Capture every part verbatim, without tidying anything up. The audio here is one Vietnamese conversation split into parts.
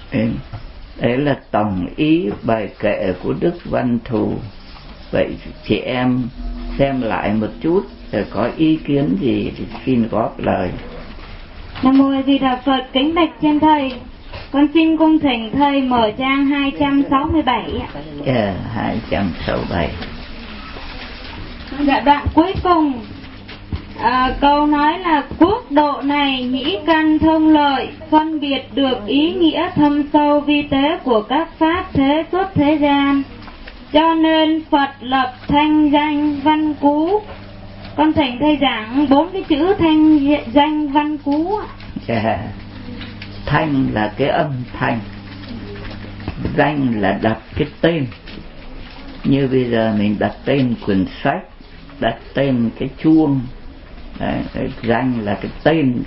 Đấy là tổng ý bài kệ của Đức Văn Thù. Vậy chị em xem lại một chút, để có ý kiến gì thì xin góp lời. Nam mô A Di Đà Phật. Kính bạch trên thầy, con xin cung thỉnh thầy mở trang hai trăm sáu mươi bảy. Yeah, hai trăm sáu mươi bảy. Dạ, đoạn cuối cùng à, câu nói là quốc độ này nhĩ căn thông lợi, phân biệt được ý nghĩa thâm sâu vi tế của các pháp thế xuất thế gian, cho nên Phật lập thanh danh văn cú. Con thỉnh thầy giảng bốn cái chữ thanh danh văn cú. Yeah. Thanh là cái âm thanh, danh là đặt cái tên. Như bây giờ mình đặt tên quyển sách, đặt tên cái chuông. Đấy, danh là cái tên.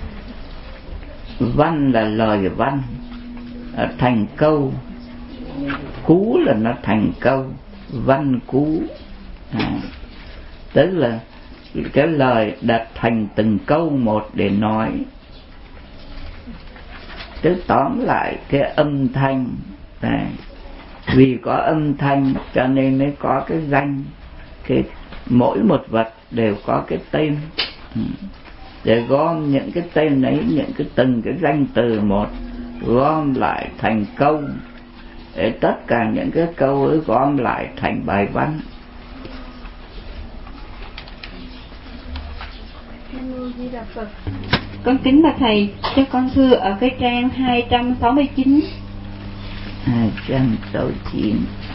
Văn là lời văn, thành câu. Cú là nó thành câu, văn cú. À, tức là cái lời đặt thành từng câu một để nói. Tức tóm lại cái âm thanh. Đấy, vì có âm thanh cho nên mới có cái danh. Cái mỗi một vật đều có cái tên, để gom những cái tên ấy, những cái từng cái danh từ một, gom lại thành câu, để tất cả những cái câu ấy gom lại thành bài văn. Con kính bạch thầy, cho con thưa ở cái trang hai trăm sáu mươi chín. hai trăm sáu mươi chín.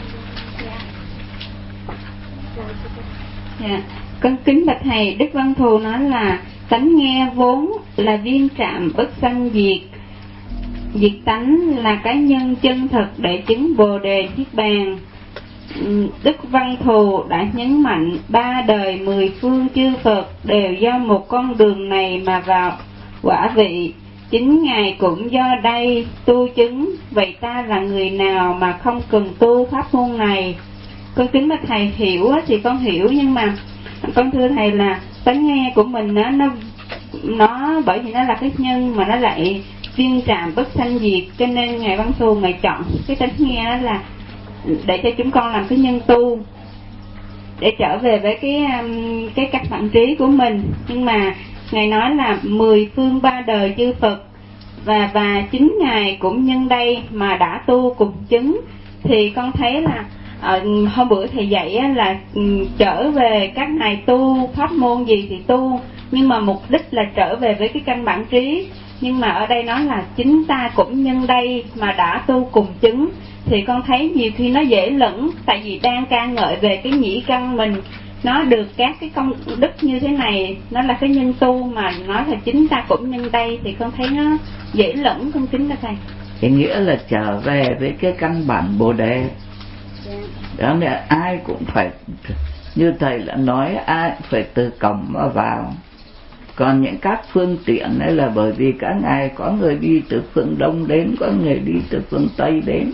Dạ. Con kính bạch thầy, Đức Văn Thù nói là tánh nghe vốn là viên trạm bất sanh diệt, diệt tánh là cái nhân chân thật để chứng Bồ đề Niết bàn. Đức Văn Thù đã nhấn mạnh ba đời mười phương chư Phật đều do một con đường này mà vào quả vị, chính Ngài cũng do đây tu chứng. Vậy ta là người nào mà không cần tu pháp môn này? Con kính bạch thầy, hiểu thì con hiểu, nhưng mà con thưa thầy là tánh nghe của mình nó nó nó bởi vì nó là cái nhân mà nó lại viên trạm bất sanh diệt, cho nên Ngài Văn Thù Ngài chọn cái tánh nghe đó là để cho chúng con làm cái nhân tu, để trở về với cái cái cách bản trí của mình. Nhưng mà Ngài nói là mười phương ba đời chư Phật và và chính Ngài cũng nhân đây mà đã tu cùng chứng. Thì con thấy là uh, hôm bữa thầy dạy là um, trở về các ngài tu pháp môn gì thì tu, nhưng mà mục đích là trở về với cái căn bản trí. Nhưng mà ở đây nói là chính ta cũng nhân đây mà đã tu cùng chứng, thì con thấy nhiều khi nó dễ lẫn, tại vì đang ca ngợi về cái nhĩ căn mình nó được các cái công đức như thế này, nó là cái nhân tu, mà nói là chính ta cũng nhân đây, thì con thấy nó dễ lẫn. Con kính là thầy, cái nghĩa là trở về với cái căn bản Bồ đề. Đó nên ai cũng phải, như thầy đã nói, ai cũng phải từ cổng mà vào. Còn những các phương tiện ấy là bởi vì các ngài có người đi từ phương Đông đến, có người đi từ phương Tây đến,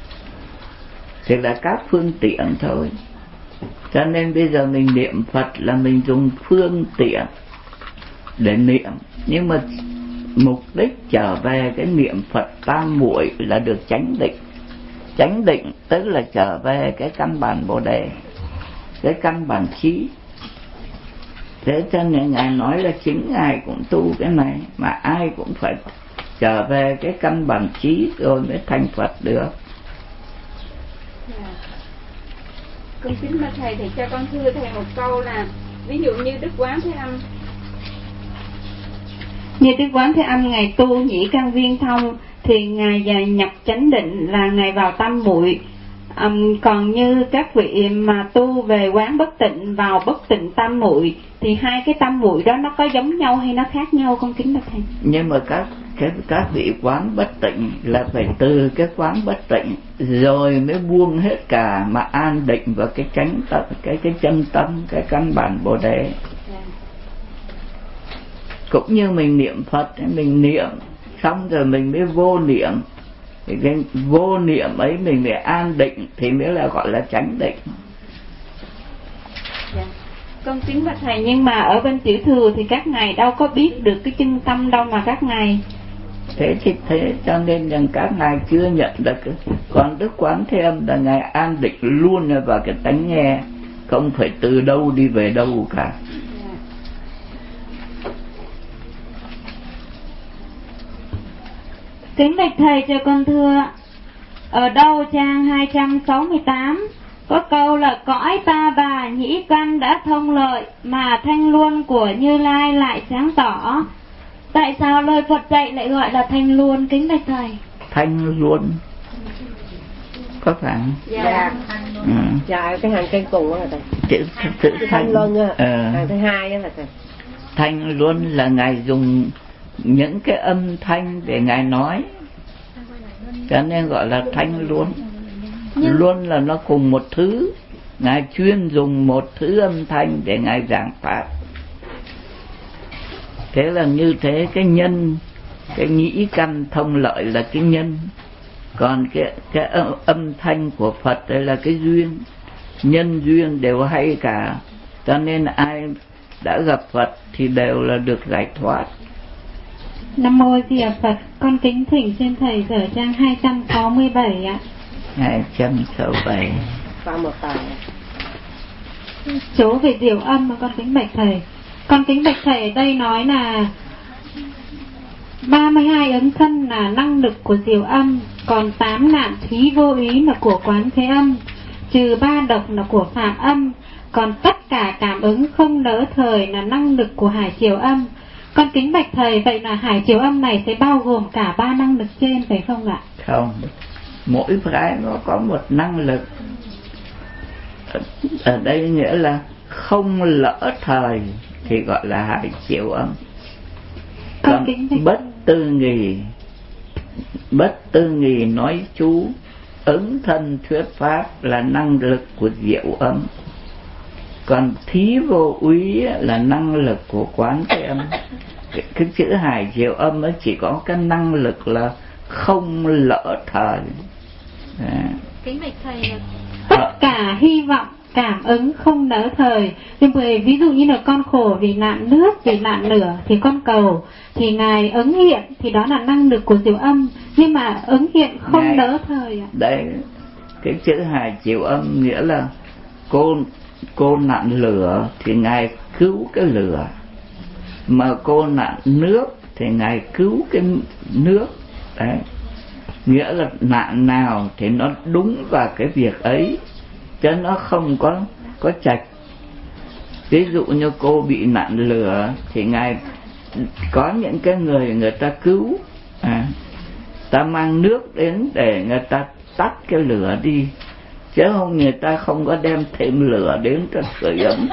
thì là các phương tiện thôi. Cho nên bây giờ mình niệm Phật là mình dùng phương tiện để niệm, nhưng mà mục đích trở về cái niệm Phật tam muội là được chánh định. Chánh định tức là trở về cái căn bản Bồ đề, cái căn bản trí. Thế cho nên Ngài nói là chính Ngài cũng tu cái này, mà ai cũng phải trở về cái căn bản trí rồi mới thành Phật được. Con kính bạch thầy, thì cho con thưa thầy một câu là ví dụ như Đức Quán Thế Âm, như Đức Quán Thế Âm Ngài tu nhĩ căn viên thông thì Ngài nhập chánh định là Ngài vào tam muội. Um, còn như các vị mà tu về quán bất tịnh vào bất tịnh tam muội, thì hai cái tam muội đó nó có giống nhau hay nó khác nhau? Con kính bạch thầy. Nhưng mà các cái các vị quán bất tịnh là phải từ cái quán bất tịnh rồi mới buông hết cả mà an định vào cái chánh tâm, cái cái chân tâm, cái căn bản Bồ đề. Yeah. Cũng như mình niệm Phật, mình niệm xong rồi mình mới vô niệm, thì cái vô niệm ấy mình mới an định thì mới là gọi là chánh định. Yeah. Con kính bạch thầy, nhưng mà ở bên tiểu thừa thì các ngài đâu có biết được cái chân tâm đâu mà các ngài Thế thì thế cho nên rằng các ngài chưa nhận được. Còn Đức Quán Thế Âm là ngài an định luôn vào cái tánh nghe, không phải từ đâu đi về đâu cả. Kính bạch thầy cho con thưa, ở đâu trang hai trăm sáu mươi tám có câu là cõi ta bà nhĩ căn đã thông lợi mà thanh luân của Như Lai lại sáng tỏ. Tại sao lời Phật dạy lại gọi là thanh luân kính bạch thầy? Thanh luân có phải không? Dạ. Ừ. Dạ cái hàng cây cùng đó là thầy. Chữ chữ thanh, thanh luân á. Ờ. Hàng thứ hai đó là thầy. Thanh luân là ngài dùng những cái âm thanh để ngài nói, cho nên gọi là thanh luân. Nhưng... luân là nó cùng một thứ, ngài chuyên dùng một thứ âm thanh để ngài giảng pháp. Thế là như thế, cái nhân, cái nhĩ căn thông lợi là cái nhân, còn cái cái âm thanh của Phật đây là cái duyên. Nhân duyên đều hay cả, cho nên ai đã gặp Phật thì đều là được giải thoát. Nam mô Di Đà Phật. Con kính thỉnh trên thầy ở trang hai trăm sáu mươi bảy ạ. hai trăm sáu mươi bảy. Qua một tờ. Chỗ về diệu âm mà con kính bạch thầy. Con kính bạch thầy ở đây nói là ba mươi hai ấn thân là năng lực của diệu âm, còn tám nạn thí vô ý là của Quán Thế Âm, trừ ba độc là của Phạm Âm, còn tất cả cảm ứng không nỡ thời là năng lực của Hải Triều Âm. Con kính bạch thầy, vậy là Hải Triều Âm này sẽ bao gồm cả ba năng lực trên phải không ạ? Không, mỗi cái nó có một năng lực. Ở đây nghĩa là không lỡ thời thì gọi là Hải Triều Âm. Còn bất tư nghì, bất tư nghì nói chú, ứng thân thuyết pháp là năng lực của diệu âm. Còn thí vô úy là năng lực của Quán Thế Âm. Cái, cái chữ Hải Triều Âm nó chỉ có cái năng lực là không lỡ thời. À. Kính bạch thầy là tất cả hy vọng cảm ứng không nỡ thời. Ví dụ như là con khổ vì nạn nước, vì nạn lửa thì con cầu, thì ngài ứng hiện thì đó là năng lực của diệu âm, nhưng mà ứng hiện không ngài, nỡ thời ạ. Đấy, cái chữ Hải Triều Âm nghĩa là cô cô nạn lửa thì ngài cứu cái lửa, mà cô nạn nước thì ngài cứu cái nước. Đấy, nghĩa là nạn nào thì nó đúng vào cái việc ấy, chứ nó không có có chạch. Ví dụ như cô bị nạn lửa thì ngài có những cái người người ta cứu, à, ta mang nước đến để người ta tắt cái lửa đi, chứ không người ta không có đem thêm lửa đến cho sưởi ấm.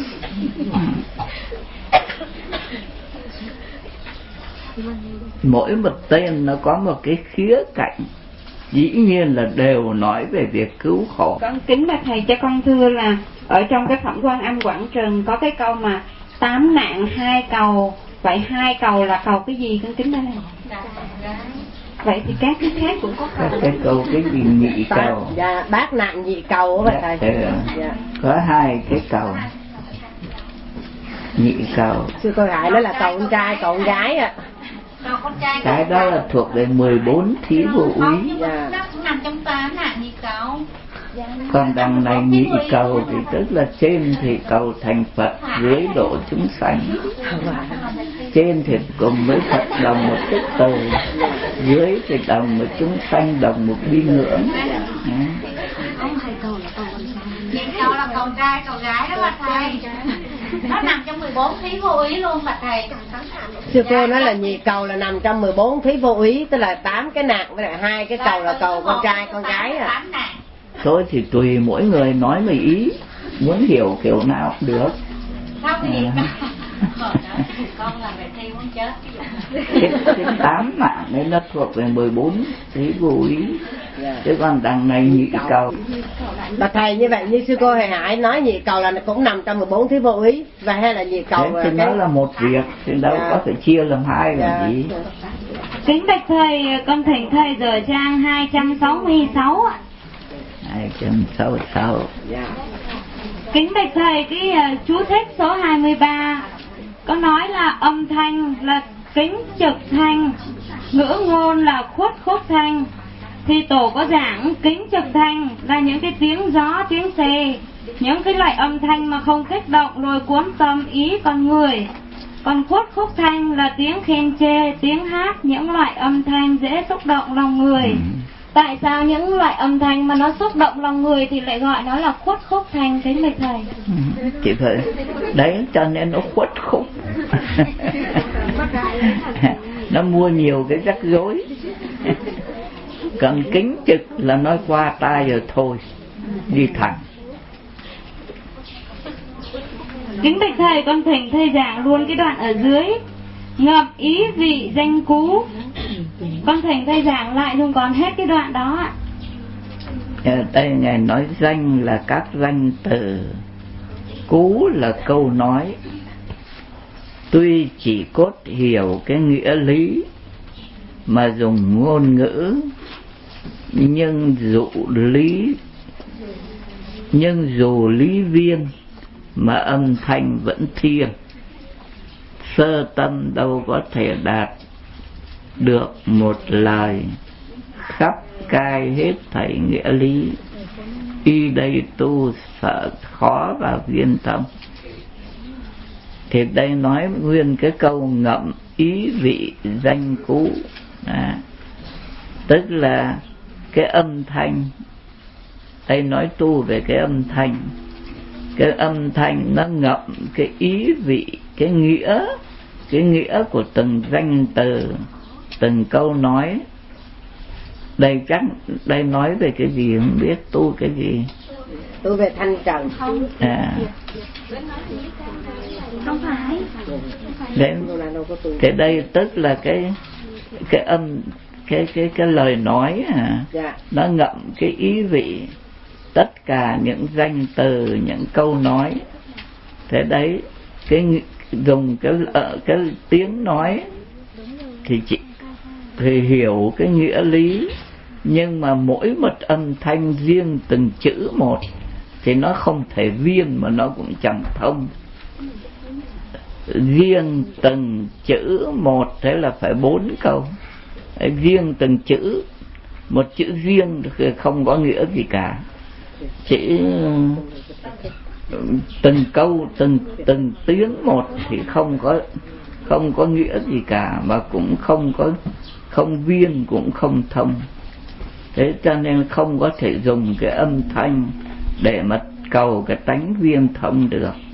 Mỗi một tên nó có một cái khía cạnh, dĩ nhiên là đều nói về việc cứu khổ. Con kính bạch thầy cho con thưa là ở trong cái phẩm Quan Âm Quảng Trừng có cái câu mà tám nạn hai cầu, vậy hai cầu là cầu cái gì con kính bạch thầy? Vậy thì các cái khác cũng có cầu. Cái câu cái gì nhị cầu? Dạ, bát nạn nhị cầu đó thầy. Dạ, dạ. Có hai cái cầu. Nhị cầu. Sư cô Hải nói là cầu con trai, cầu con gái ạ. Cái đó là thuộc về mười bốn thí vô úy. Dạ. Nằm trong tám nạn nhị cầu. Còn đằng này nhị cầu thì tức là trên thì cầu thành Phật, dưới độ chúng sanh. Trên thì cùng với Phật đồng một cái từ, dưới thì đồng một chúng sanh, đồng một bi ngưỡng. Nhị cầu là cầu trai, cầu gái đó bạch thầy. Nó nằm trong mười bốn thí vô úy luôn bạch thầy. Sư cô nói là nhị cầu là nằm trong mười bốn thí vô úy, tức là tám cái nạn với lại hai cái cầu là cầu con trai con gái à. Thôi thì tùy mỗi người nói mấy ý, muốn hiểu kiểu nào cũng được. Không gì con là về thi muốn chết. Cái, cái tám mạng nên nó thuộc về mười bốn thí vô úy. Chứ còn đằng này nhị cầu. Bà thầy như vậy như sư cô Hải Hải nói nhị cầu là cũng nằm trong mười bốn thí vô úy, và hay là nhị cầu thế thì cái... đó là một việc thì đâu yeah. có thể chia làm hai làm yeah. gì. Kính bạch thầy, con thỉnh thầy giờ trang hai trăm sáu mươi sáu ạ. hai trăm sáu mươi sáu. Yeah. Kính bạch thầy, cái uh, chú thích số hai mươi ba có nói là âm thanh là kính trực thanh, ngữ ngôn là khuất khúc thanh, thì tổ có giảng kính trực thanh là những cái tiếng gió, tiếng xe, những cái loại âm thanh mà không kích động rồi cuốn tâm ý con người. Còn khuất khúc thanh là tiếng khen chê, tiếng hát, những loại âm thanh dễ xúc động lòng người. Ừ. Tại sao những loại âm thanh mà nó xúc động lòng người thì lại gọi nó là khuất khúc thanh, kính bạch thầy? Ừ, chị phải đấy, cho nên nó khuất khúc. Nó mua nhiều cái rắc rối. Còn kính trực là nói qua tai rồi thôi, đi thẳng. Kính bạch thầy, con thỉnh thầy giảng luôn cái đoạn ở dưới ngậm ý vị danh cú. Con thỉnh thầy giảng lại dùng còn hết cái đoạn đó ạ. Ở đây ngài nói danh là các danh từ, cú là câu nói. Tuy chỉ cốt hiểu cái nghĩa lý mà dùng ngôn ngữ, nhưng dụ lý nhưng dù lý viên mà âm thanh vẫn thiêng. Sơ tâm đâu có thể đạt được một lời khắp cai hết thảy nghĩa lý. Y đây tu sợ khó và viên tâm. Thì đây nói nguyên cái câu ngậm ý vị danh cú, à, tức là cái âm thanh. Đây nói tu về cái âm thanh. Cái âm thanh nó ngậm cái ý vị, cái nghĩa, cái nghĩa của từng danh từ, từng câu nói. Đây chắc đây nói về cái gì không biết, tu cái gì? Tu về thanh trần. À. Không phải. Đấy, cái đây tức là cái cái âm cái cái cái lời nói à, dạ. Nó ngậm cái ý vị tất cả những danh từ, những câu nói. Thế đấy, cái dùng cái cái tiếng nói thì chị thì hiểu cái nghĩa lý, nhưng mà mỗi một âm thanh riêng từng chữ một thì nó không thể viên mà nó cũng chẳng thông. Riêng từng chữ một thế là phải bốn câu. Riêng từng chữ, một chữ riêng thì không có nghĩa gì cả. Chỉ từng câu, từng từng tiếng một thì không có không có nghĩa gì cả, mà cũng không có không viên cũng không thông. Thế cho nên không có thể dùng cái âm thanh để mà cầu cái tánh viên thông được.